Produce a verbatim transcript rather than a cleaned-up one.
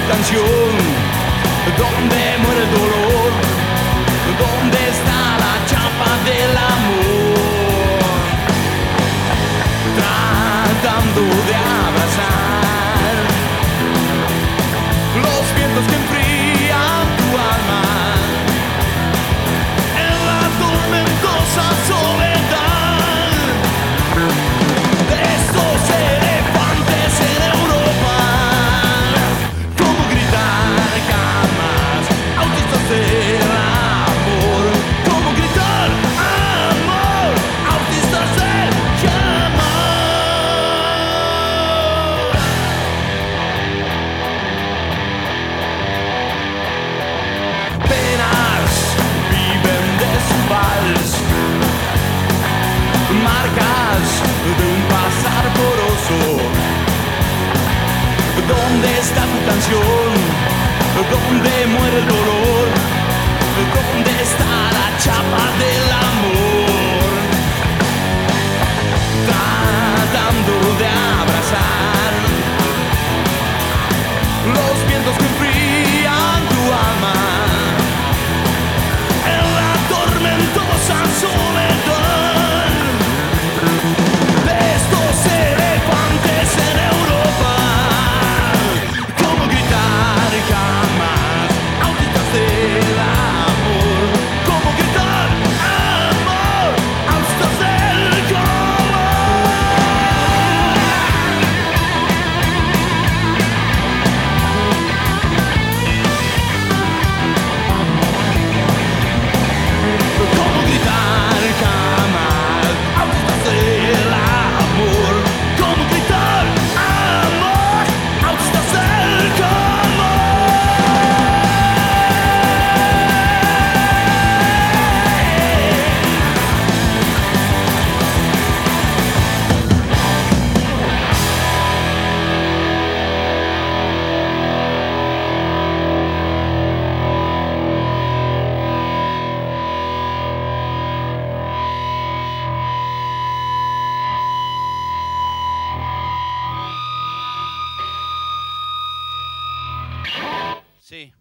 canción? ¿Dónde muere el dolor? ¿Dónde está la chapa del amor? Tratando de abrazar los vientos que enfrían tu alma en la tormentosa soledad de estos elefantes en Europa. ¿Cómo gritar jamás autistas del amor? ¿Cómo gritar amor autistas del amor? Penas viven de su vals, marcas de un pasar poroso. ¿Dónde está tu canción? ¿Dónde muere el dolor? ¿Dónde está la chapa del amor? Tratando de abrazar los vientos que enfrían tu alma en la tormentosa soledad de estos elefantes en Europa. ¿Cómo gritar jamás autistas del amor? ¿Cómo gritar amor autistas del ¿Cómo gritar jamás autistas del amor? ¿Cómo gritar amor autistas del Sí.